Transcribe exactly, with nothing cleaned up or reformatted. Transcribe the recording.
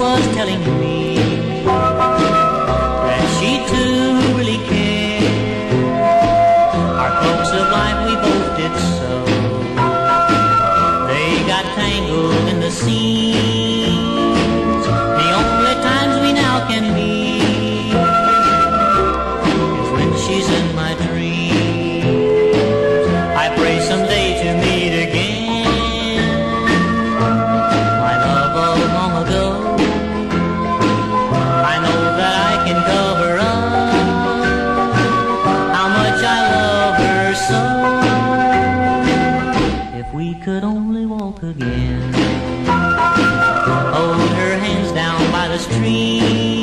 was telling me that she too really cared. Our cloaks of life we both did so. They got tangled in the seams. The only times we now can meet is when she's in my dreams. I pray someday to meet again my love of long ago. I know that I can cover up how much I love her so. If we could only walk again, hold her hands down by the stream.